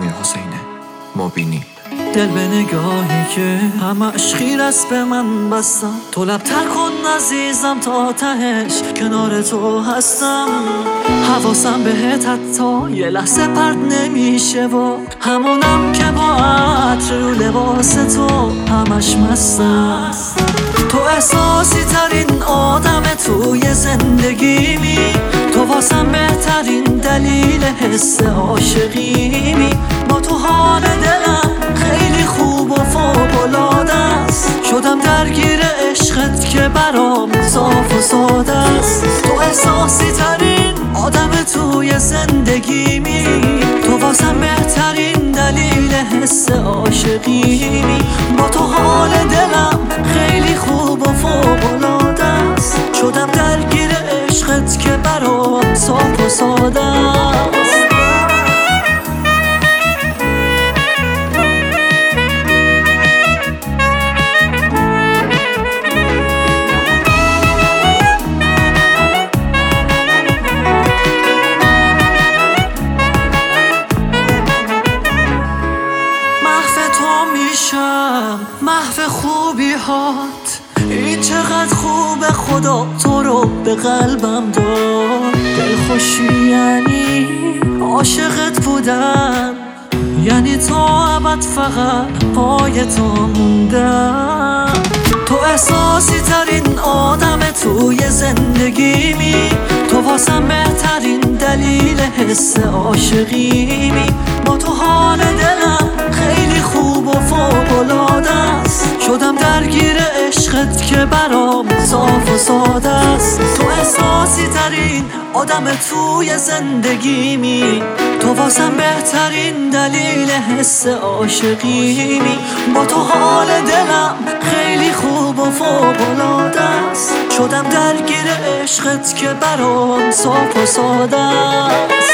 امیرحسین مبینی. دل به نگاهی که همش خیر است به من بستم، تو لب‌تر کن عزیزم تا تهش کنار تو هستم. حواسم بهت حتی یه لحظه پرت نمیشه و همونم که با عطر رو لباس تو همش مستم. تو احساسی ترین آدم توی زندگیمی، تو واسم بهترین دلیل حس عاشقیمی. با تو حال دلم خیلی خوب و فوق‌العاده است، شدم درگیر عشقت که برام صاف و ساده است. تو احساسی ترین آدم توی زندگیمی، تو واسم بهترین دلیل حس عاشقیمی. با تو حال دلم خیلی خوب و فوق‌العاده است، شدم درگیر عشقت که برام صاف و ساده است. محو خوبی هات، این چقدر خوبه خدا تو رو به قلبم داد. دلخوشی یعنی عاشقت بودن، یعنی تا ابد فقط پای تو موندم. تو احساسی ترین آدم توی زندگیمی، تو واسم بهترین دلیل حس عاشقیمی. با تو حال دلم خیلی خوب و فوق‌العاده است، شدم درگیر عشقت که برام صاف و ساده است. تو احساسی ترین آدم توی زندگیمی، تو واسم بهترین دلیل حس عاشقیمی. با تو حال دلم خیلی خوب و فوق‌العاده است، شدم درگیر عشقت که برام صاف و ساده است.